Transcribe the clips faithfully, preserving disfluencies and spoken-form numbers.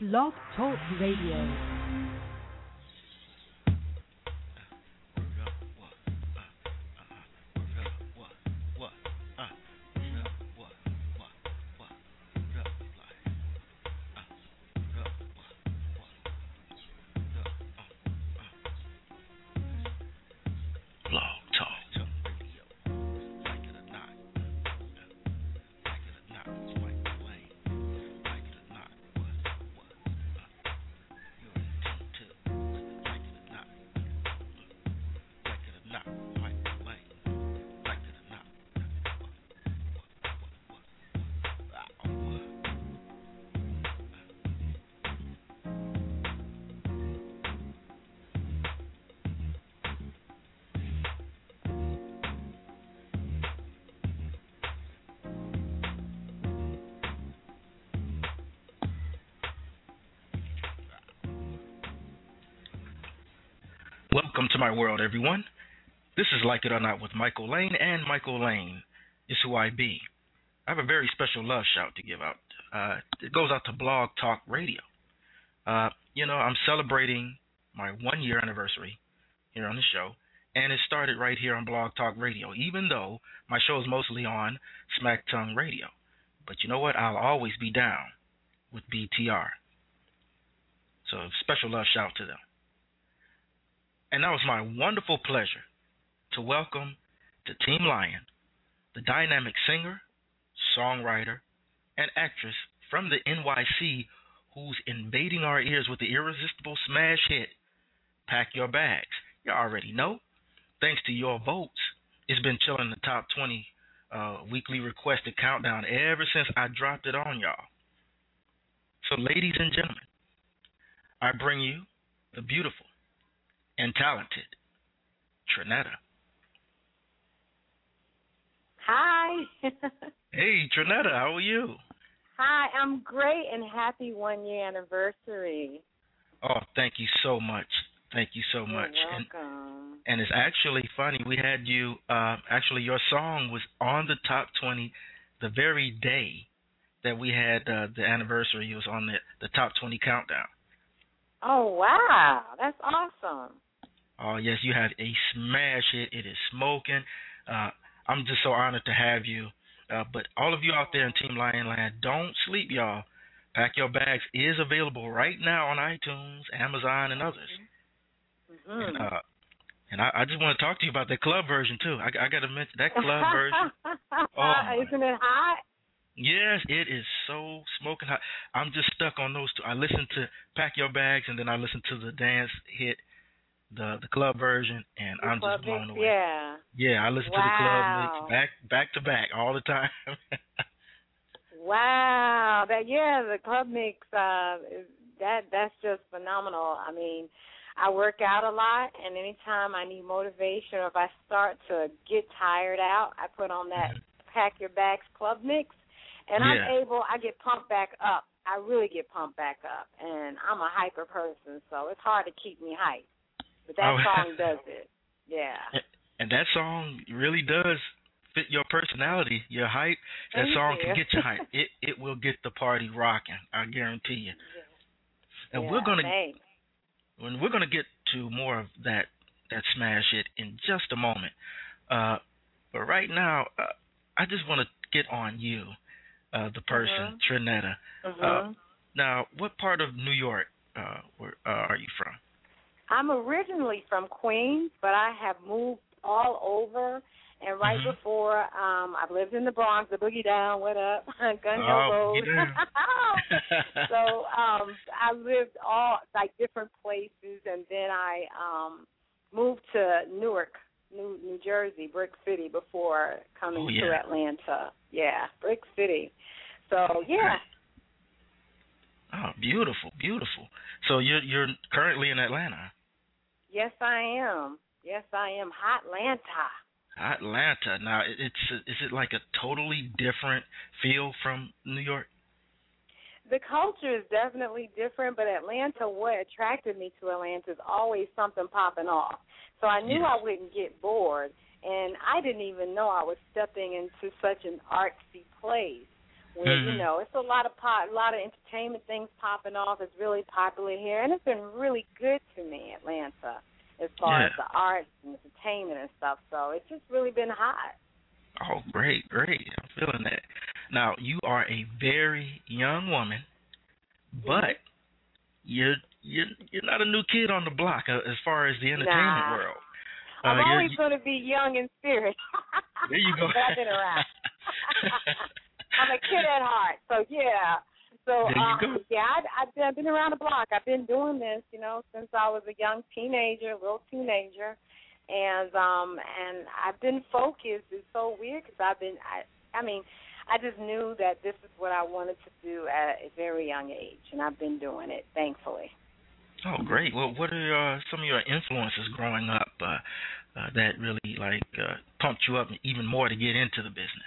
Blog Talk Radio. Welcome to my world, everyone. This is Like It or Not with Michael Lane, and Michael Lane is who I be. I have a very special love shout to give out. Uh, it goes out to Blog Talk Radio. Uh, you know, I'm celebrating my one-year anniversary here on the show, and it started right here on Blog Talk Radio, even though my show is mostly on Smack Tongue Radio. But you know what? I'll always be down with B T R. So special love shout to them. And now it's my wonderful pleasure to welcome to Team Lion the dynamic singer, songwriter, and actress from the N Y C who's invading our ears with the irresistible smash hit, Pack Your Bags. You already know. Thanks to your votes, it's been chilling in the top twenty uh, weekly requested countdown ever since I dropped it on y'all. So ladies and gentlemen, I bring you the beautiful and talented Trinetta. Hi. Hey, Trinetta, how are you? Hi, I'm great and happy one-year anniversary. Oh, thank you so much. Thank you so You're much. welcome. And, and it's actually funny. We had you, uh, actually, your song was on the top twenty the very day that we had uh, the anniversary. It was on the, the top twenty countdown. Oh, wow. That's awesome. Oh, yes, you have a smash hit. It is smoking. Uh, I'm just so honored to have you. Uh, but all of you out there in Team Lion Land, don't sleep, y'all. Pack Your Bags is available right now on iTunes, Amazon, and others. Mm-hmm. And, uh, and I, I just want to talk to you about the club version, too. I, I got to mention that club version. Oh, isn't it hot? Yes, it is so smoking hot. I'm just stuck on those two. I listen to Pack Your Bags, and then I listen to the dance hit, the the club version, and the I'm just blown mix, away. Yeah. Yeah, I listen wow. to the club mix back back to back all the time. Wow. That yeah, the club mix. Uh, is, that that's just phenomenal. I mean, I work out a lot, and anytime I need motivation or if I start to get tired out, I put on that Pack Your Bags club mix. And yeah. I'm able, I get pumped back up. I really get pumped back up. And I'm a hyper person, so it's hard to keep me hyped. But that oh. song does it. Yeah. And that song really does fit your personality, your hype. That Thank song you. can get you hype. It it will get the party rocking, I guarantee you. Yeah. And yeah, we're gonna thanks. when we're gonna get to more of that that smash hit in just a moment. Uh, but right now, uh, I just want to get on you. Uh, the person, uh-huh. Trinetta. Uh-huh. Uh, now, what part of New York uh, where, uh, are you from? I'm originally from Queens, but I have moved all over. And right mm-hmm. before, um, I've lived in the Bronx, the Boogie Down, what up, Gun Hill oh, Road. so um, I lived all, like, different places, and then I um, moved to Newark, New, New Jersey, Brick City, before coming oh, yeah. to Atlanta. Yeah, Brick City. So, yeah. Oh, beautiful, beautiful. So you're you're currently in Atlanta? Yes, I am. Yes, I am. Hotlanta. Atlanta. Now, it's is it like a totally different feel from New York? The culture is definitely different, but Atlanta, what attracted me to Atlanta is always something popping off. So I knew yes. I wouldn't get bored, and I didn't even know I was stepping into such an artsy place. where you Mm-hmm. know it's a lot of pop, a lot of entertainment things popping off. It's really popular here, and it's been really good to me, Atlanta, as far Yeah. as the arts and entertainment and stuff. So it's just really been hot. Oh, great, great. I'm feeling that. Now, you are a very young woman, but you're you're you're not a new kid on the block uh, as far as the entertainment Nah, world. I'm Uh, you're, always you, going to be young in spirit. there you go. But I've been around. I'm a kid at heart, so yeah. So There you um, go. yeah, I, I've been I've been around the block. I've been doing this, you know, since I was a young teenager, little teenager, and um, and I've been focused. It's so weird because I've been, I, I mean, I just knew that this is what I wanted to do at a very young age, and I've been doing it, thankfully. Oh, great. Well, what are uh, some of your influences growing up uh, uh, that really like uh, pumped you up even more to get into the business?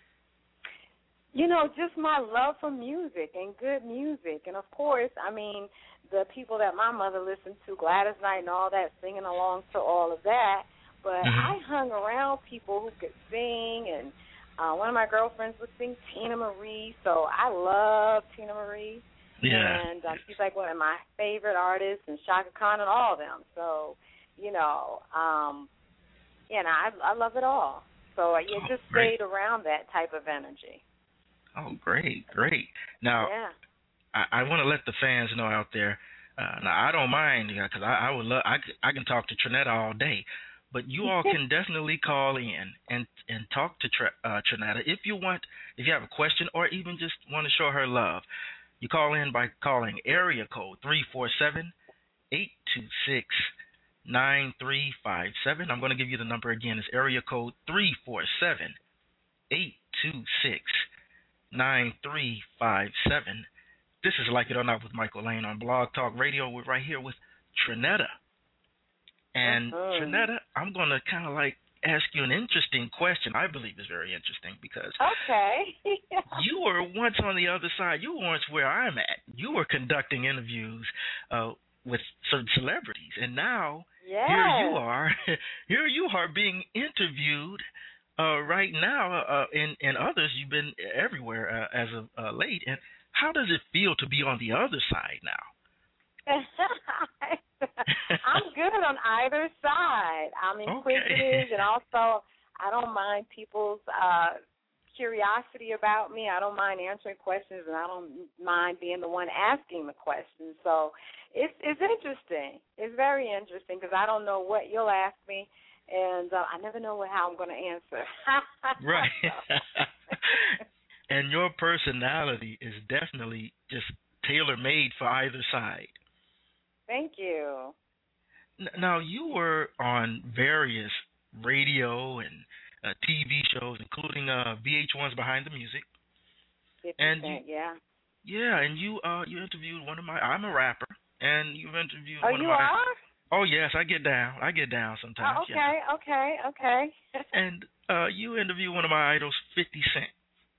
You know, just my love for music and good music. And, of course, I mean, the people that my mother listened to, Gladys Knight and all that, singing along to all of that. But Mm-hmm. I hung around people who could sing, and uh, one of my girlfriends would sing Tina Marie, so I love Tina Marie. Yeah. And um, she's like one of my favorite artists, and Shaka Khan and all of them. So, you know, um, yeah, no, I, I love it all. So uh, yeah, Oh, just great. stayed around that type of energy. Oh, great, great. Now, Yeah. I, I want to let the fans know out there. Uh, now, I don't mind because I, I would love. I, c- I can talk to Trinetta all day, but you all can definitely call in and and talk to Tr- uh, Trinetta if you want. If you have a question or even just want to show her love, you call in by calling area code three four seven, eight two six, nine three five seven. I'm going to give you the number again. It's area code three four seven, eight two six, nine three five seven. This is Like It or Not with Michael Lane on Blog Talk Radio. We're right here with Trinetta. And Uh-huh. Trinetta, I'm going to kind of like ask you an interesting question. I believe is very interesting because Okay. you were once on the other side. You were once where I'm at. You were conducting interviews uh, with certain celebrities, and now yes. here you are. Here you are being interviewed uh, right now, uh, and and others. You've been everywhere uh, as of uh, late. And how does it feel to be on the other side now? I'm good on either side. I'm inquisitive, Okay. and also I don't mind people's uh, curiosity about me. I don't mind answering questions, and I don't mind being the one asking the questions. So it's it's interesting. It's very interesting because I don't know what you'll ask me, and uh, I never know what, how I'm going to answer. Right. And your personality is definitely just tailor-made for either side. Thank you. Now, you were on various radio and uh, T V shows, including uh, V H one's Behind the Music. fifty And Cent, you, yeah. yeah, and you uh, you interviewed one of my. I'm a rapper, and you've interviewed Oh, one of you my. are? Oh yes, I get down. I get down sometimes. Oh, okay, yeah. okay, okay. And uh, you interviewed one of my idols, fifty Cent.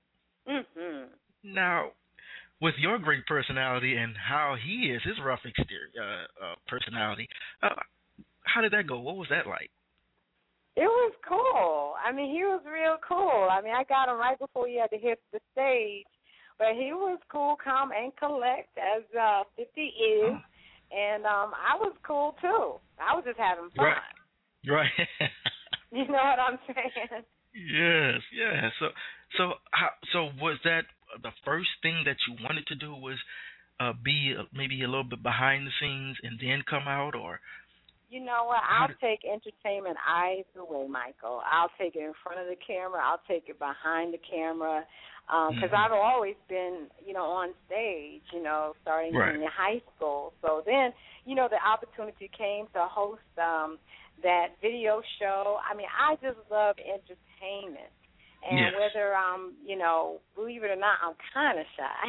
Mhm. Now, with your great personality and how he is, his rough exterior uh, uh, personality, uh, how did that go? What was that like? It was cool. I mean, he was real cool. I mean, I got him right before he had to hit the stage, but he was cool, calm, and collect as uh, fifty is, Oh. and um, I was cool too. I was just having fun. Right. Right. You know what I'm saying? Yes, yes. So, so, how, so was that the first thing that you wanted to do? Was uh, be uh, maybe a little bit behind the scenes and then come out, or? You know what? How I'll did, take entertainment either way, Michael. I'll take it in front of the camera. I'll take it behind the camera because um, mm-hmm. I've always been, you know, on stage, you know, starting right. in high school. So then, you know, the opportunity came to host um, that video show. I mean, I just love entertainment. And yes. whether I'm, you know, believe it or not, I'm kind of shy.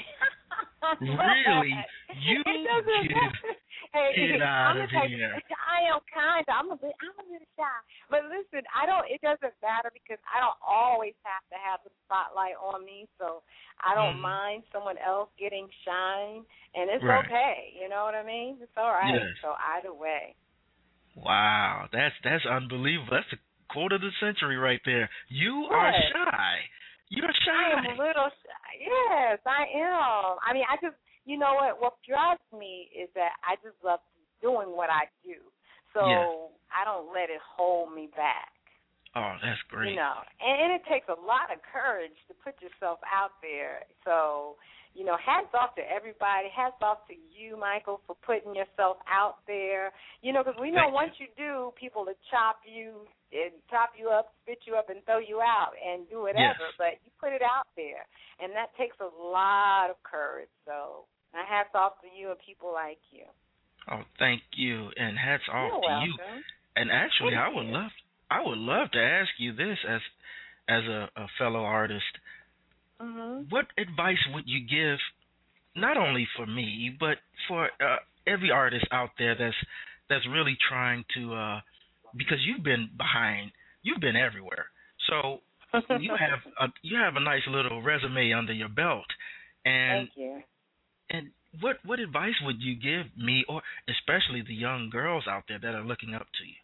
Really? You it doesn't get, matter. Hey, get out I'm of the type, here. I am kind of. I'm a bit. I'm a bit shy. But listen, I don't. It doesn't matter because I don't always have to have the spotlight on me. So I don't mm-hmm. mind someone else getting shine, and it's right. okay. You know what I mean? It's all right. Yes. So either way. Wow, that's that's unbelievable. That's a quote of the century right there. You What? are shy. You're shy. I am a little shy. Yes, I am. I mean, I just, you know what? What drives me is that I just love doing what I do. So yes. I don't let it hold me back. Oh, that's great. You know, and, and it takes a lot of courage to put yourself out there. So, you know, hats off to everybody. Hats off to you, Michael, for putting yourself out there. You know, because we know Thank once you. you do, people will chop you and chop you up, spit you up, and throw you out and do whatever. Yes. But you put it out there, and that takes a lot of courage. So, my hats off to you and people like you. Oh, thank you, and hats off You're to welcome. you. And actually, Thank I would you. love, I would love to ask you this as, as a, a fellow artist. Mm-hmm. What advice would you give, not only for me, but for uh, every artist out there that's that's really trying to, uh, because you've been behind, you've been everywhere. So you have a, you have a nice little resume under your belt, and Thank you. and what what advice would you give me, or especially the young girls out there that are looking up to you?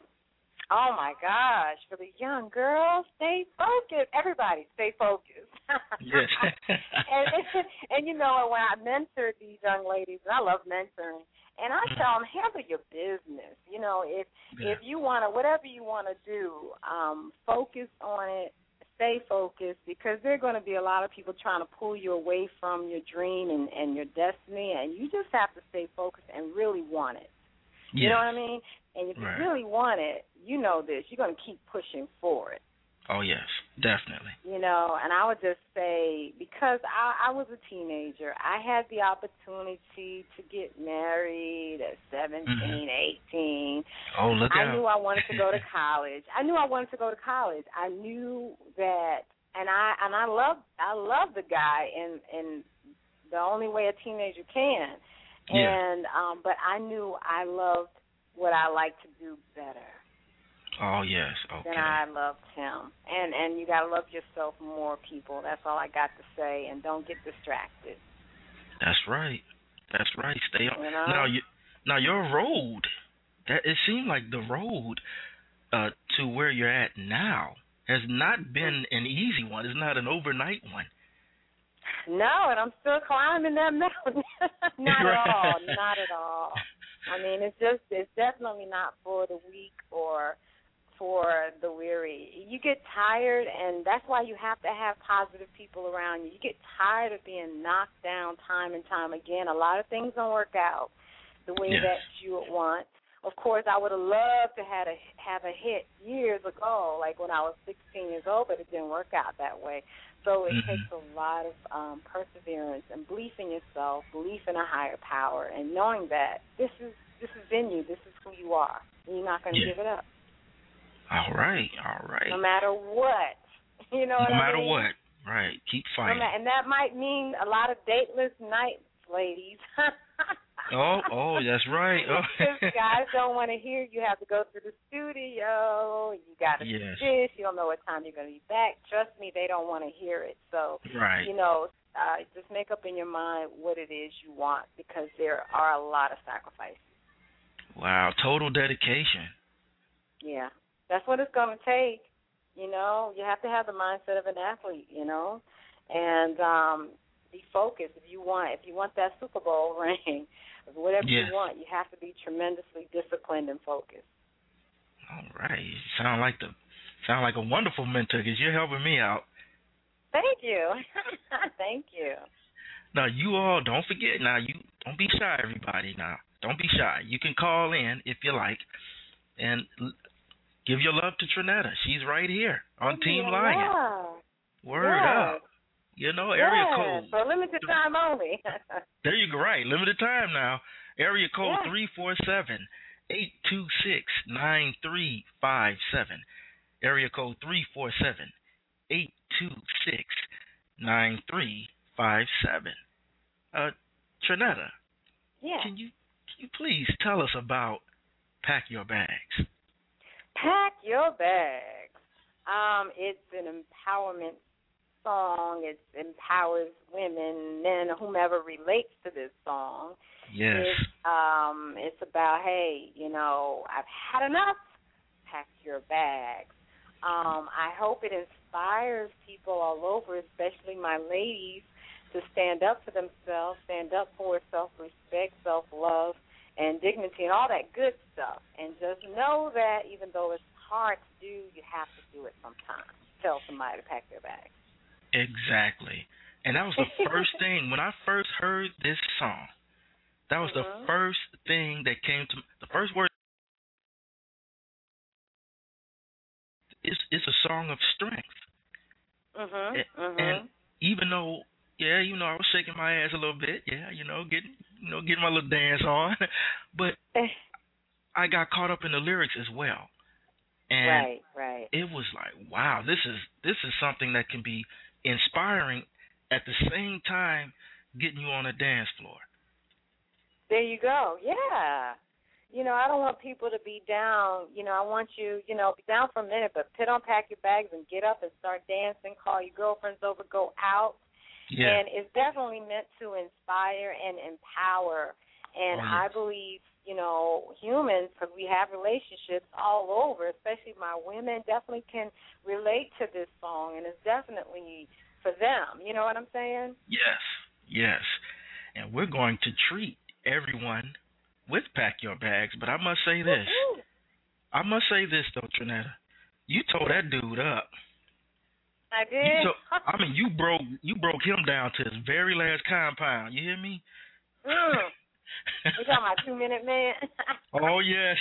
Oh, my gosh. For the young girls, stay focused. Everybody, stay focused. Yes. and, and, and, you know, when I mentor these young ladies, and I love mentoring, and I tell them, handle your business. You know, if Yeah. if you want to, whatever you want to do, um, focus on it. Stay focused, because there are going to be a lot of people trying to pull you away from your dream and, and your destiny, and you just have to stay focused and really want it. Yes. You know what I mean? And if Right. you really want it, you know this, you're going to keep pushing for it. Oh, yes, definitely. You know, and I would just say, because I, I was a teenager, I had the opportunity to get married at seventeen, mm-hmm. eighteen. Oh, look I out. knew I wanted to go to college. I knew I wanted to go to college. I knew that, and I and I love I love the guy in in the only way a teenager can. Yeah. And um, but I knew I loved what I like to do better. Oh, yes, okay. Then I loved him. And and you got to love yourself more, people. That's all I got to say. And don't get distracted. That's right. That's right. Stay on. You know? Now, you, now your road, that it seemed like the road uh, to where you're at now has not been an easy one. It's not an overnight one. No, and I'm still climbing that mountain. Not at all. Not at all. I mean, it's just, it's definitely not for the weak or for the weary. You get tired, and that's why you have to have positive people around you. You get tired of being knocked down time and time again. A lot of things don't work out the way yes. that you would want. Of course, I would have loved to have a, have a hit years ago, like when I was sixteen years old, but it didn't work out that way. So it mm-hmm. takes a lot of um, perseverance and belief in yourself, belief in a higher power, and knowing that this is this is in you, this is who you are, and you're not going to yeah. give it up. All right, all right. No matter what. You know what no I matter mean? what. Right. Keep fighting. No ma- and that might mean a lot of dateless nights, ladies. oh, oh, that's right. Oh. Because guys don't want to hear you have to go to the studio. You got to yes. do this. You don't know what time you're going to be back. Trust me, they don't want to hear it. So, right. you know, uh, just make up in your mind what it is you want, because there are a lot of sacrifices. Wow, total dedication. Yeah. That's what it's going to take, you know. You have to have the mindset of an athlete, you know, and um, be focused. If you want, if you want that Super Bowl ring, whatever yes. you want, you have to be tremendously disciplined and focused. All right, you sound like the sound like a wonderful mentor, because you're helping me out. Thank you, thank you. Now you all don't forget. Now you don't be shy, everybody. Now don't be shy. You can call in if you like, and give your love to Trinetta. She's right here on Team yeah, Lion. Yeah. Word yes. up. You know, area yes. code. For limited time only. There you go. Right. Limited time now. Area code yeah. three four seven, eight two six, nine three five seven. Area code three four seven, eight two six, nine three five seven. Uh, Trinetta. Yeah. Can you, can you please tell us about Pack Your Bags? Pack Your Bags. Um, it's an empowerment song. It empowers women, men, whomever relates to this song. Yes. It's, um, it's about, hey, you know, I've had enough. Pack your bags. Um, I hope it inspires people all over, especially my ladies, to stand up for themselves, stand up for self-respect, self-love, and dignity, and all that good stuff. And just know that even though it's hard to do, you have to do it sometimes. Tell somebody to pack their bags. Exactly. And that was the first thing. When I first heard this song, that was mm-hmm. the first thing that came to the first word. It's, it's a song of strength. Mm-hmm. And, mm-hmm. and even though, yeah, you know, I was shaking my ass a little bit, yeah, you know, getting, you know, getting my little dance on, but I got caught up in the lyrics as well, and right, right. it was like, wow, this is this is something that can be inspiring at the same time getting you on a dance floor. There you go. Yeah. You know, I don't want people to be down. You know, I want you, you know, be down for a minute, but put on, pack your bags, and get up and start dancing. Call your girlfriends over, go out. Yeah. And it's definitely meant to inspire and empower. And oh, yeah. I believe, you know, humans, because we have relationships all over, especially my women, definitely can relate to this song, and it's definitely for them. You know what I'm saying? Yes, yes. And we're going to treat everyone with Pack Your Bags, but I must say this. Woo-hoo. I must say this, though, Trinetta. You tore that dude up. I did. You told, I mean, you broke you broke him down to his very last compound. You hear me? Mm. You talking about Two Minute Man? Oh yes.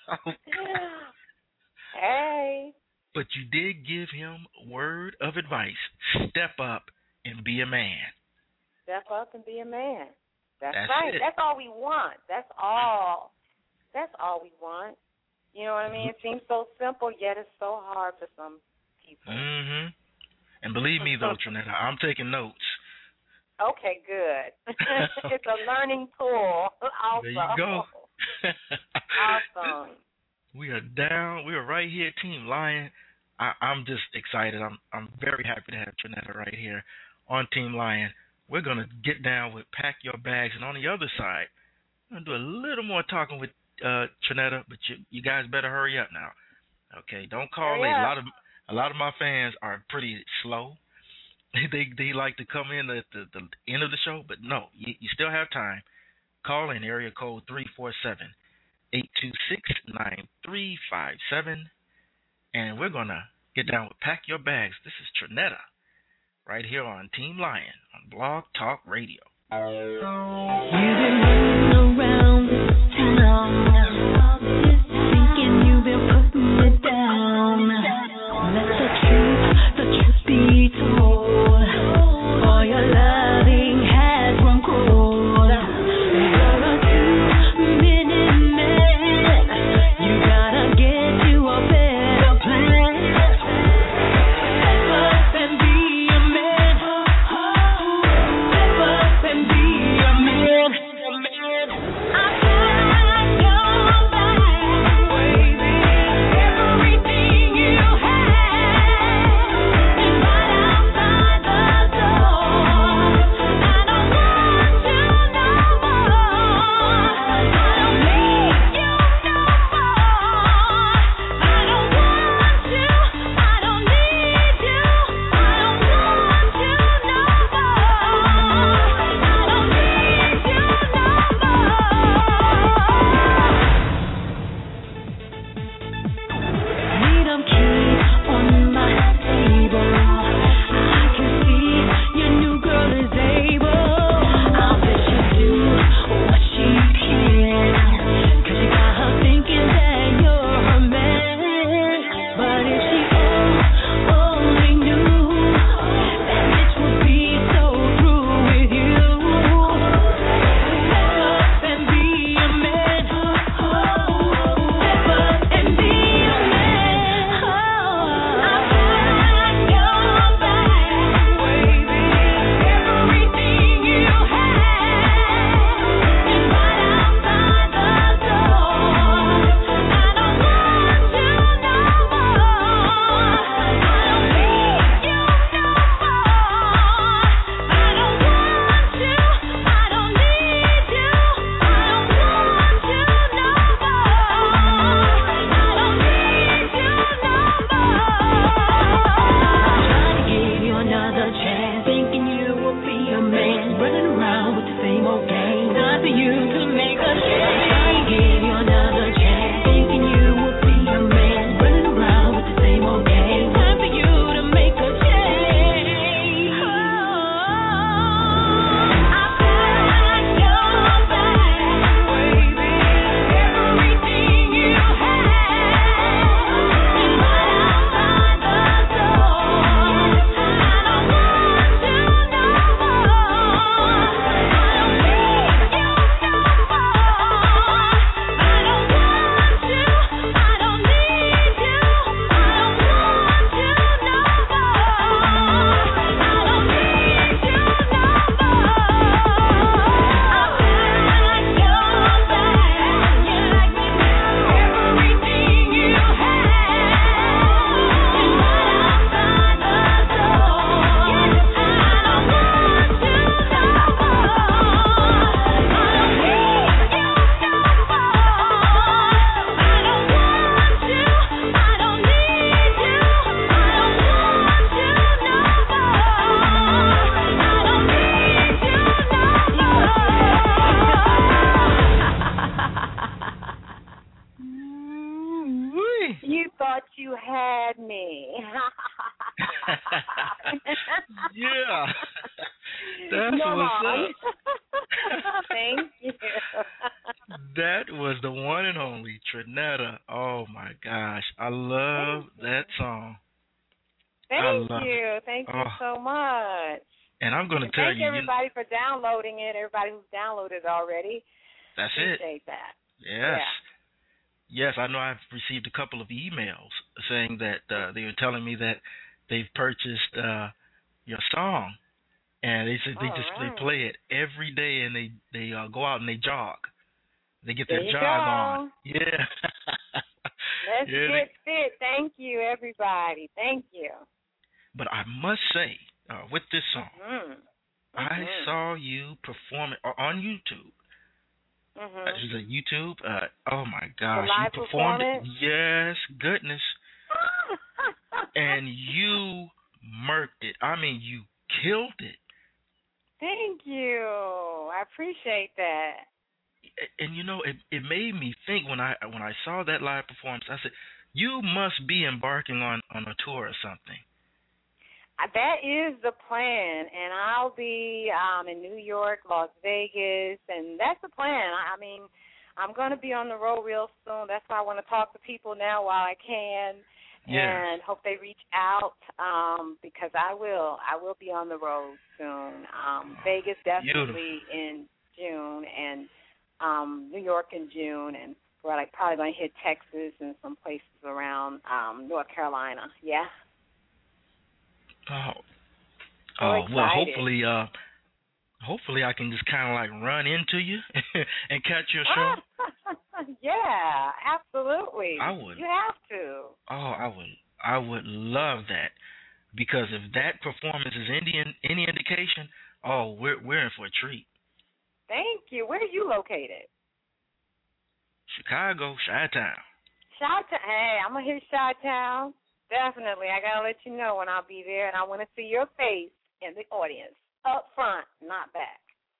Hey. But you did give him a word of advice: step up and be a man. Step up and be a man. That's, That's right. it. That's all we want. That's all. That's all we want. You know what I mean? It seems so simple, yet it's so hard for some people. Mhm. And believe me, though, Trinetta, I'm taking notes. Okay, good. It's a learning tool. Awesome. There you go. Awesome. We are down. We are right here, Team Lion. I, I'm just excited. I'm I'm very happy to have Trinetta right here on Team Lion. We're going to get down with Pack Your Bags. And on the other side, I'm going to do a little more talking with uh, Trinetta, but you, you guys better hurry up now. Okay, don't call late. A lot of a lot of my fans are pretty slow. They they like to come in at the, the end of the show, but no, you, you still have time. Call in area code three four seven, eight two six, nine three five seven, and we're going to get down with Pack Your Bags. This is Trinetta right here on Team Lion on Blog Talk Radio. You've been running around this town, thinking you've been putting it down. Let the truth, the truth be told, for your loving has run cold. You're a two-minute man, you gotta get to a better place. Step up and be a man. Step up and be a man. That was the one and only Trinetta. Oh my gosh, I love that song. Thank I love you. it. Thank Oh. you so much. And I'm going to and tell thank you, everybody you, for downloading it. Everybody who's downloaded it already. That's Appreciate it. Appreciate that. Yes. Yeah. Yes, I know I've received a couple of emails saying that uh, they were telling me that they've purchased uh, your song, and they said they All just right. they play it every day, and they they uh, go out and they jog. They get there their you jog go. on. Yeah. Let's yeah, get they, fit. Thank you, everybody. Thank you. But I must say, uh, with this song, mm-hmm. Mm-hmm. I saw you perform it on YouTube. Mm-hmm. It was a YouTube. Uh, oh my gosh, live you performed it. Yes, goodness. And you murked it. I mean, you killed it. Thank you. I appreciate that. And you know, it it made me think when I when I saw that live performance, I said, you must be embarking on, on a tour or something. That is the plan, and I'll be um, in New York, Las Vegas, and that's the plan. I mean, I'm going to be on the road real soon. That's why I want to talk to people now while I can, yeah. and hope they reach out um, because I will. I will be on the road soon. Um, Vegas definitely Beautiful. in June, and um, New York in June, and we're like probably going to hit Texas and some places around um, North Carolina. Yeah. Oh, so oh excited. well. Hopefully, uh, hopefully I can just kind of like run into you and catch your show. Yeah, absolutely. I would. You have to. Oh, I would. I would love that because if that performance is any any indication, oh, we're we're in for a treat. Thank you. Where are you located? Chicago, Chi-Town. Chi-Town. Hey, I'm gonna hit Chi-Town. Definitely. I gotta let you know when I'll be there, and I want to see your face in the audience, up front, not back.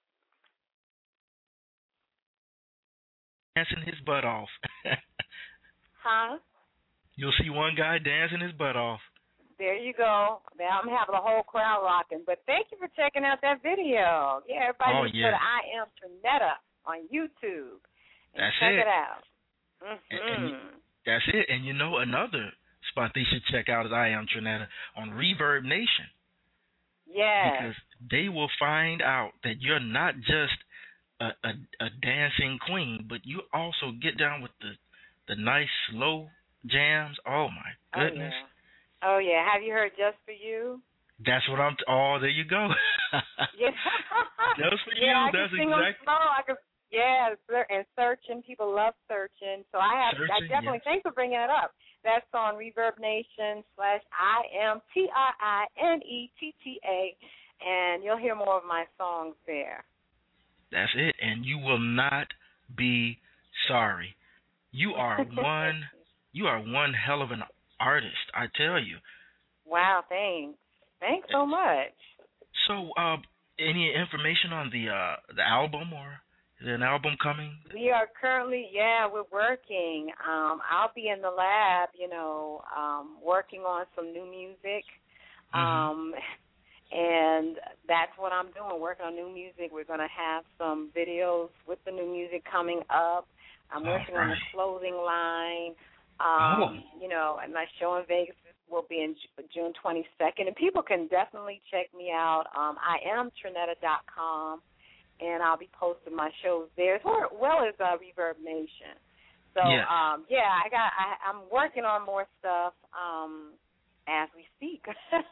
Dancing his butt off. Huh? You'll see one guy dancing his butt off. There you go. Now I'm having a whole crowd rocking. But thank you for checking out that video. Yeah, everybody oh, needs to yeah. go to I Am Trinetta on YouTube and That's check it. it out. Mm-hmm. And, and that's it. And you know another spot they should check out is I Am Trinetta on Reverb Nation. Yes. Because they will find out that you're not just a, a, a dancing queen, but you also get down with the the nice slow jams. Oh my goodness. Oh yeah. Oh yeah. Have you heard Just For You? That's what I'm. T- oh, there you go. Yeah. Just For yeah, You. I That's can sing exactly. them slow. I can. Yeah, and searching. People love searching. So I have. Searching, I definitely. yes. Thanks for bringing it up. That's on Reverb Nation slash I am T R I N E T T A, and you'll hear more of my songs there. That's it, and you will not be sorry. You are one. You are one hell of an artist, I tell you. Wow, thanks. Thanks so much. So, uh, any information on the uh, the album, or is there an album coming? We are currently, yeah, we're working. Um, I'll be in the lab, you know, um, working on some new music. Mm-hmm. Um, and that's what I'm doing, working on new music. We're going to have some videos with the new music coming up. I'm working right. on the clothing line. Um, oh. You know, and my show in Vegas will be in June twenty-second. And people can definitely check me out. Um, I am Trinetta dot com, and I'll be posting my shows there as well as uh, Reverb Nation. So, yes. um, yeah, I got. I, I'm working on more stuff um, as we speak.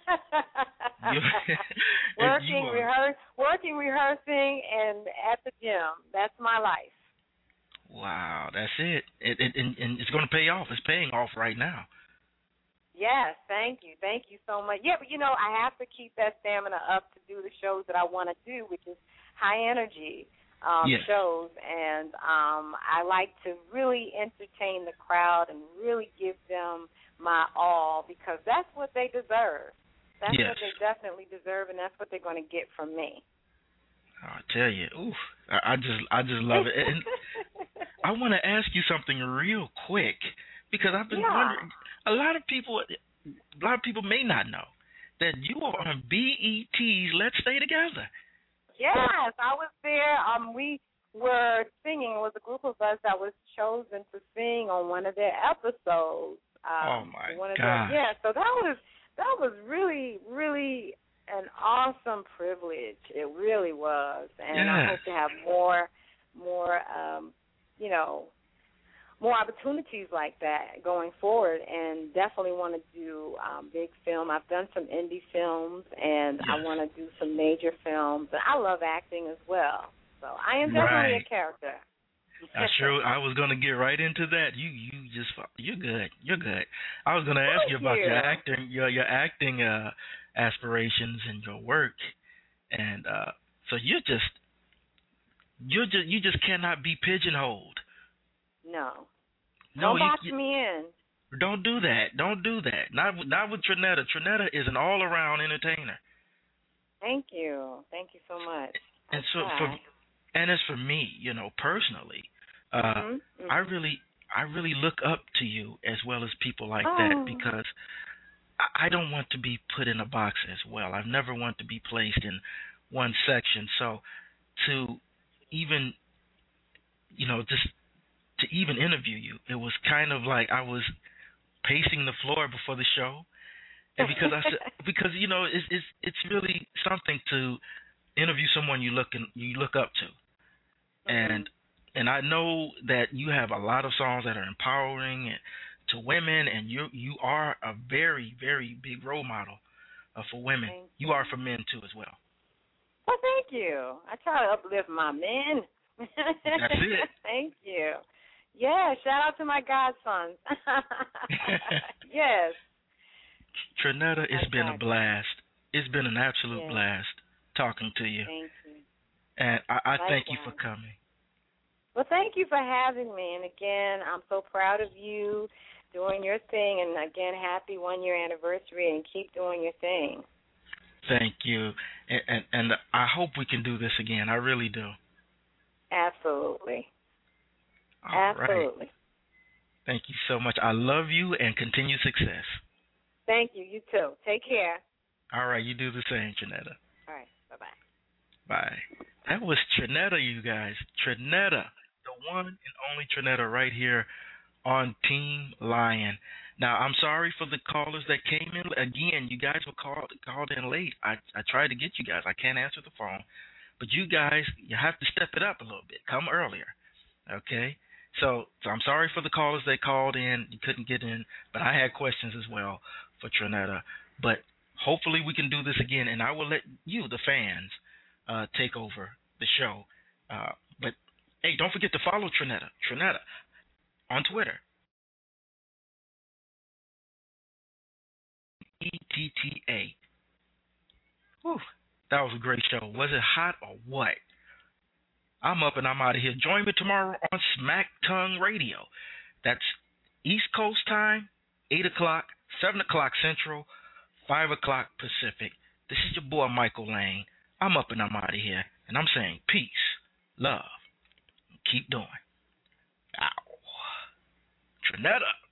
working, rehearse, working, rehearsing, and at the gym. That's my life. Wow, that's it. It, it and, and it's going to pay off. It's paying off right now. Yes, thank you. Thank you so much. Yeah, but, you know, I have to keep that stamina up to do the shows that I want to do, which is high energy um, yes. shows. And um, I like to really entertain the crowd and really give them my all because that's what they deserve. That's yes. what they definitely deserve, and that's what they're going to get from me. I tell you, oof, I, I just, I just love it. And I want to ask you something real quick because I've been yeah. wondering. A lot of people, a lot of people may not know that you are on B E T's "Let's Stay Together." Yes, I was there. Um, we were singing was a group of us that was chosen to sing on one of their episodes. Um, oh my one of God! Their, yeah, so that was that was really, really an awesome privilege. It really was, and yes. I hope to have more, more, um, you know, more opportunities like that going forward, and definitely want to do um, big film. I've done some indie films, and yes. I want to do some major films. And I love acting as well, so I am definitely right. a character. I sure I was gonna get right into that. You you just you're good. You're good. I was gonna ask Thank you about you. your acting your your acting uh, aspirations and your work, and uh, so you're just you just you just cannot be pigeonholed. No, No, don't you, box you me in. don't do that. Don't do that. Not with- not with Trinetta. Trinetta is an all around entertainer. Thank you. Thank you so much. And so Okay. for and as for me, you know, personally, uh, mm-hmm. Mm-hmm. I really I really look up to you as well as people like oh. that because I, I don't want to be put in a box as well. I've never want to be placed in one section. So to even you know just to even interview you, it was kind of like I was pacing the floor before the show, and because I said because you know it's it's it's really something to interview someone you look in, you look up to. And and I know that you have a lot of songs that are empowering to women, and you you are a very, very big role model uh, for women. Thank you you are for men, too, as well. Well, thank you. I try to uplift my men. That's it. Thank you. Yeah, shout out to my godsons. Yes. Trinetta, it's been a blast. It's been an absolute yes. blast talking to you. Thank you. And I, I thank you Likewise. for coming. Well, thank you for having me. And again, I'm so proud of you doing your thing. And again, happy one year anniversary, and keep doing your thing. Thank you. And, and, and I hope we can do this again. I really do. Absolutely. All Absolutely. Right. Thank you so much. I love you and continued success. Thank you. You too. Take care. All right. You do the same, Trinetta. All right. Bye-bye. Bye. That was Trinetta, you guys. Trinetta, the one and only Trinetta right here on Team Lion. Now, I'm sorry for the callers that came in. Again, you guys were called called in late. I, I tried to get you guys. I can't answer the phone. But you guys, you have to step it up a little bit. Come earlier, okay? So, so I'm sorry for the callers that called in. You couldn't get in, but I had questions as well for Trinetta. But hopefully we can do this again, and I will let you, the fans, uh, take over the show. Uh, but, hey, don't forget to follow Trinetta, Trinetta, on Twitter. E T T A. Whew, that was a great show. Was it hot or what? I'm up and I'm out of here. Join me tomorrow on Smack Tongue Radio. That's East Coast time, eight o'clock, seven o'clock Central, five o'clock Pacific. This is your boy, Michael Lane. I'm up and I'm out of here. And I'm saying peace, love, and keep doing. Ow. Trinetta.